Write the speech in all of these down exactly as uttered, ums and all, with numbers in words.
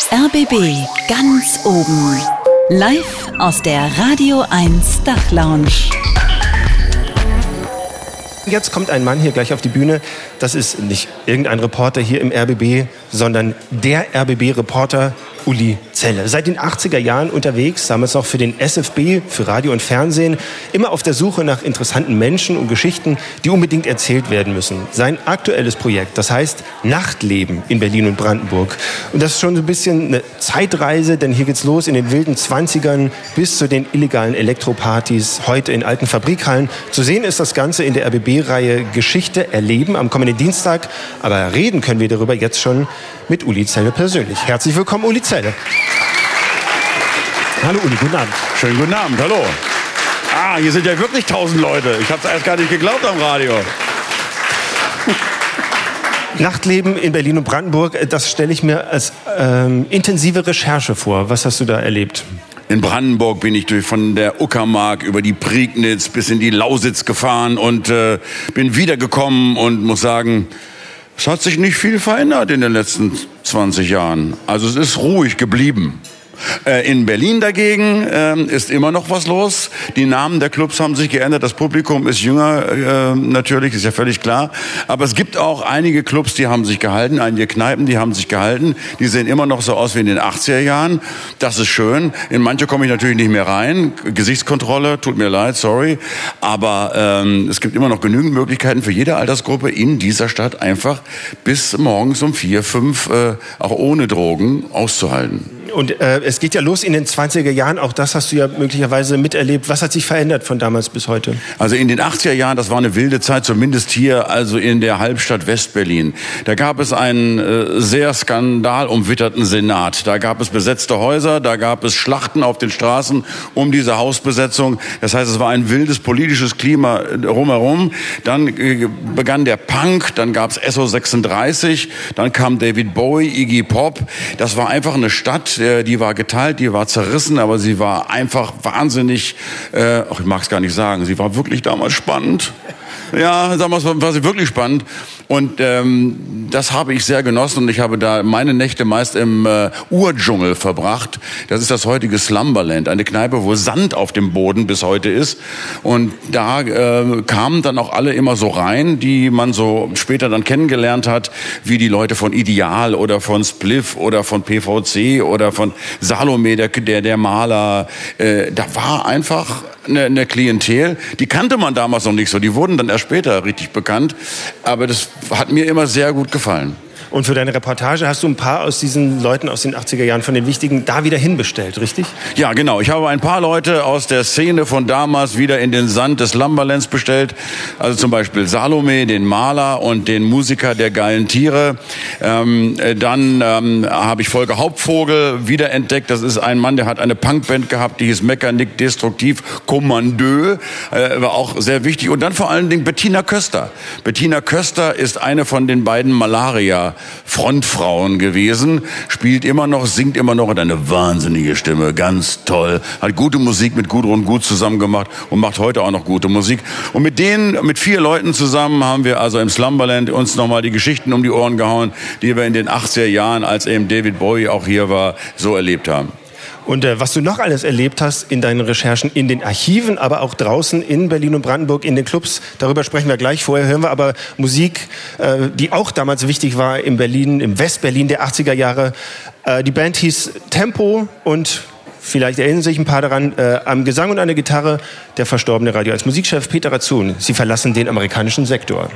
R B B ganz oben. Live aus der Radio eins Dachlounge. Jetzt kommt ein Mann hier gleich auf die Bühne. Das ist nicht irgendein Reporter hier im R B B, sondern der R B B-Reporter Uli Zelle. Seit den achtziger Jahren unterwegs, damals auch für den S F B, für Radio und Fernsehen, immer auf der Suche nach interessanten Menschen und Geschichten, die unbedingt erzählt werden müssen. Sein aktuelles Projekt, das heißt Nachtleben in Berlin und Brandenburg. Und das ist schon so ein bisschen eine Zeitreise, denn hier geht's los in den wilden Zwanzigern bis zu den illegalen Elektropartys, heute in alten Fabrikhallen. Zu sehen ist das Ganze in der R B B-Reihe Geschichte erleben am kommenden Dienstag. Aber reden können wir darüber jetzt schon mit Uli Zelle persönlich. Herzlich willkommen, Uli Zelle. Hallo Uli, guten Abend. Schönen guten Abend, hallo. Ah, hier sind ja wirklich tausend Leute. Ich habe es erst gar nicht geglaubt am Radio. Nachtleben in Berlin und Brandenburg, das stelle ich mir als ähm, intensive Recherche vor. Was hast du da erlebt? In Brandenburg bin ich durch von der Uckermark über die Prignitz bis in die Lausitz gefahren und äh, bin wiedergekommen und muss sagen, es hat sich nicht viel verändert in den letzten zwanzig Jahren. Also es ist ruhig geblieben. In Berlin dagegen äh, ist immer noch was los. Die Namen der Clubs haben sich geändert. Das Publikum ist jünger, äh, natürlich, ist ja völlig klar. Aber es gibt auch einige Clubs, die haben sich gehalten, einige Kneipen, die haben sich gehalten. Die sehen immer noch so aus wie in den achtziger Jahren. Das ist schön. In manche komme ich natürlich nicht mehr rein. Gesichtskontrolle, tut mir leid, sorry. Aber ähm, es gibt immer noch genügend Möglichkeiten für jede Altersgruppe in dieser Stadt einfach bis morgens um vier, fünf äh, auch ohne Drogen auszuhalten. Und äh, es geht ja los in den zwanziger Jahren, auch das hast du ja möglicherweise miterlebt. Was hat sich verändert von damals bis heute? Also in den achtziger Jahren, das war eine wilde Zeit, zumindest hier, also in der Halbstadt Westberlin. Da gab es einen äh, sehr skandalumwitterten Senat. Da gab es besetzte Häuser, da gab es Schlachten auf den Straßen um diese Hausbesetzung. Das heißt, es war ein wildes politisches Klima drumherum. Dann äh, begann der Punk, dann gab es S O sechsunddreißig, dann kam David Bowie, Iggy Pop. Das war einfach eine Stadt, die war geteilt, die war zerrissen, aber sie war einfach wahnsinnig, äh, ach, ich mag es gar nicht sagen, sie war wirklich damals spannend. Ja, damals war, war sie wirklich spannend. Und ähm, das habe ich sehr genossen und ich habe da meine Nächte meist im äh, Urdschungel verbracht. Das ist das heutige Slumberland, eine Kneipe, wo Sand auf dem Boden bis heute ist. Und da äh, kamen dann auch alle immer so rein, die man so später dann kennengelernt hat, wie die Leute von Ideal oder von Spliff oder von P V C oder von Salome, der, der, der Maler. Äh, da war einfach eine, eine Klientel, die kannte man damals noch nicht so. Die wurden dann erst später richtig bekannt. Aber das hat mir immer sehr gut gefallen. Und für deine Reportage hast du ein paar aus diesen Leuten aus den achtziger Jahren, von den wichtigen, da wieder hinbestellt, richtig? Ja, genau. Ich habe ein paar Leute aus der Szene von damals wieder in den Sand des Lumberlands bestellt. Also zum Beispiel Salome, den Maler und den Musiker der geilen Tiere. Ähm, dann ähm, habe ich Volker Hauptvogel wiederentdeckt. Das ist ein Mann, der hat eine Punkband gehabt, die hieß Mechanik Destruktiv Kommandö. Äh, war auch sehr wichtig. Und dann vor allen Dingen Bettina Köster. Bettina Köster ist eine von den beiden Malaria Frontfrauen gewesen, spielt immer noch, singt immer noch, hat eine wahnsinnige Stimme, ganz toll, hat gute Musik mit Gudrun Gut zusammen gemacht und macht heute auch noch gute Musik. Und mit denen, mit vier Leuten zusammen haben wir also im Slumberland uns nochmal die Geschichten um die Ohren gehauen, die wir in den achtziger Jahren, als eben David Bowie auch hier war, so erlebt haben. Und äh, was du noch alles erlebt hast in deinen Recherchen, in den Archiven, aber auch draußen in Berlin und Brandenburg, in den Clubs, darüber sprechen wir gleich. Vorher hören wir aber Musik, äh, die auch damals wichtig war in Berlin, im Westberlin der achtziger Jahre. Äh, die Band hieß Tempo und vielleicht erinnern sich ein paar daran, äh, am Gesang und an der Gitarre der verstorbene Radio eins Musikchef Peter Ratzun. Sie verlassen den amerikanischen Sektor.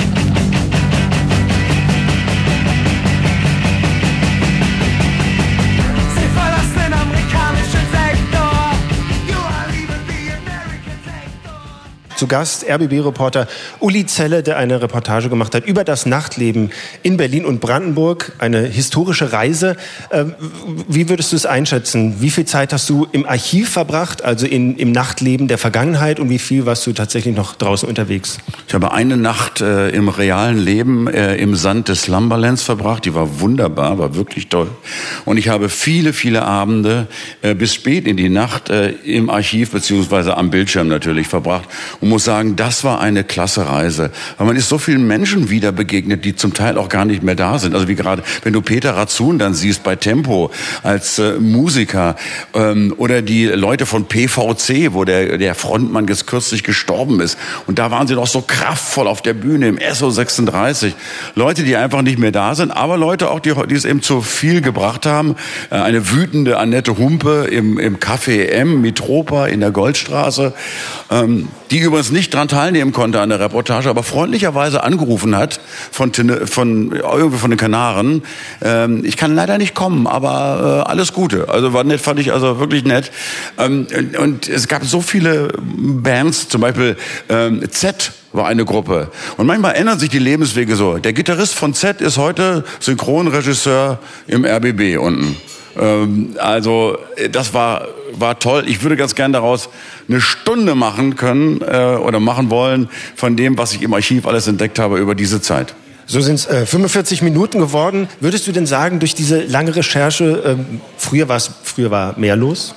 Zu Gast R B B-Reporter Uli Zelle, der eine Reportage gemacht hat über das Nachtleben in Berlin und Brandenburg. Eine historische Reise. Wie würdest du es einschätzen? Wie viel Zeit hast du im Archiv verbracht, also in, im Nachtleben der Vergangenheit, und wie viel warst du tatsächlich noch draußen unterwegs? Ich habe eine Nacht äh, im realen Leben äh, im Sand des Lumberlands verbracht. Die war wunderbar, war wirklich toll. Und ich habe viele, viele Abende äh, bis spät in die Nacht äh, im Archiv beziehungsweise am Bildschirm natürlich verbracht, um und muss sagen, das war eine klasse Reise. Weil man ist so vielen Menschen wieder begegnet, die zum Teil auch gar nicht mehr da sind. Also wie gerade, wenn du Peter Ratzun dann siehst bei Tempo als äh, Musiker ähm, oder die Leute von P V C, wo der, der Frontmann jetzt kürzlich gestorben ist. Und da waren sie noch so kraftvoll auf der Bühne im S O sechsunddreißig. Leute, die einfach nicht mehr da sind, aber Leute auch, die, die es eben zu viel gebracht haben. Äh, eine wütende Annette Humpe im, im Café M, Mitropa in der Goldstraße, ähm, die übrigens nicht dran teilnehmen konnte an der Reportage, aber freundlicherweise angerufen hat von, von, irgendwie von den Kanaren. Ähm, ich kann leider nicht kommen, aber äh, alles Gute. Also war nett, fand ich also wirklich nett. Ähm, und, und es gab so viele Bands, zum Beispiel ähm, Z war eine Gruppe. Und manchmal ändern sich die Lebenswege so. Der Gitarrist von Z ist heute Synchronregisseur im R B B unten. Ähm, also das war war toll. Ich würde ganz gern daraus eine Stunde machen können äh, oder machen wollen von dem, was ich im Archiv alles entdeckt habe über diese Zeit. So sind es äh, fünfundvierzig Minuten geworden. Würdest du denn sagen, durch diese lange Recherche, ähm, früher, war's, früher war mehr los?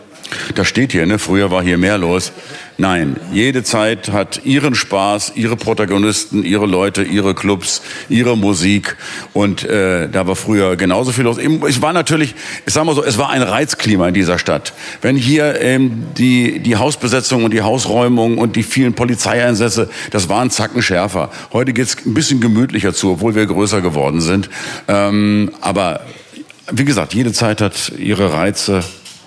Das steht hier, ne? Früher war hier mehr los. Nein, jede Zeit hat ihren Spaß, ihre Protagonisten, ihre Leute, ihre Clubs, ihre Musik. Und äh, da war früher genauso viel los. Es war natürlich, ich sag mal so, es war ein Reizklima in dieser Stadt. Wenn hier ähm, die die Hausbesetzung und die Hausräumung und die vielen Polizeieinsätze, das waren Zacken schärfer. Heute geht's ein bisschen gemütlicher zu, obwohl wir größer geworden sind. Ähm, aber wie gesagt, jede Zeit hat ihre Reize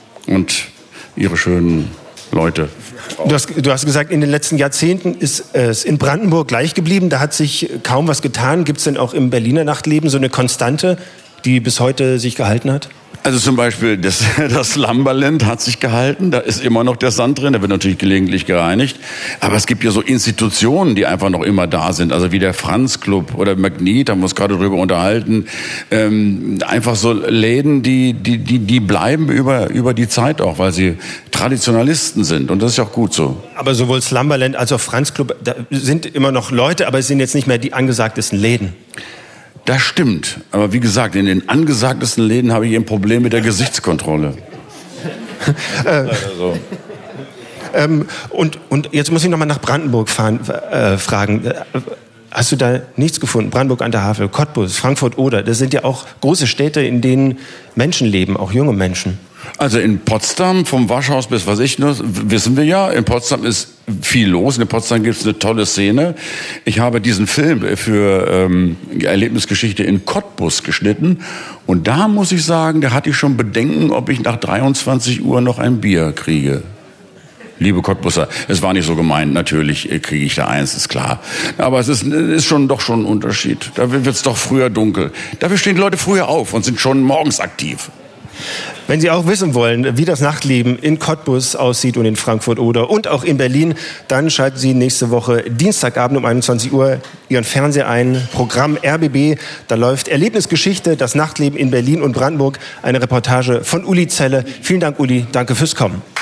und ihre schönen Leute. Du hast, du hast gesagt, in den letzten Jahrzehnten ist es in Brandenburg gleich geblieben. Da hat sich kaum was getan. Gibt es denn auch im Berliner Nachtleben so eine Konstante, die bis heute sich gehalten hat? Also zum Beispiel das, das Lumberland hat sich gehalten, da ist immer noch der Sand drin, der wird natürlich gelegentlich gereinigt. Aber es gibt ja so Institutionen, die einfach noch immer da sind, also wie der Franz Club oder Magnet, da haben wir uns gerade drüber unterhalten. Ähm, einfach so Läden, die, die, die, die bleiben über, über die Zeit auch, weil sie Traditionalisten sind und das ist ja auch gut so. Aber sowohl Slumberland als auch Franz Club, da sind immer noch Leute, aber es sind jetzt nicht mehr die angesagtesten Läden. Das stimmt. Aber wie gesagt, in den angesagtesten Läden habe ich ein Problem mit der Gesichtskontrolle. äh, also. ähm, und, und jetzt muss ich noch mal nach Brandenburg fahren, äh, fragen. Hast du da nichts gefunden? Brandenburg an der Havel, Cottbus, Frankfurt-Oder, das sind ja auch große Städte, in denen Menschen leben, auch junge Menschen. Also in Potsdam, vom Waschhaus bis was ich nur, wissen wir ja, in Potsdam ist viel los. In Potsdam gibt es eine tolle Szene. Ich habe diesen Film für ähm, Erlebnisgeschichte in Cottbus geschnitten. Und da muss ich sagen, da hatte ich schon Bedenken, ob ich nach dreiundzwanzig Uhr noch ein Bier kriege. Liebe Cottbusser, es war nicht so gemeint, natürlich kriege ich da eins, ist klar. Aber es ist, ist schon doch schon ein Unterschied. Da wird es doch früher dunkel. Dafür stehen die Leute früher auf und sind schon morgens aktiv. Wenn Sie auch wissen wollen, wie das Nachtleben in Cottbus aussieht und in Frankfurt-Oder und auch in Berlin, dann schalten Sie nächste Woche Dienstagabend um einundzwanzig Uhr Ihren Fernseher ein. Programm R B B, da läuft Erlebnisgeschichte, das Nachtleben in Berlin und Brandenburg. Eine Reportage von Uli Zelle. Vielen Dank, Uli. Danke fürs Kommen.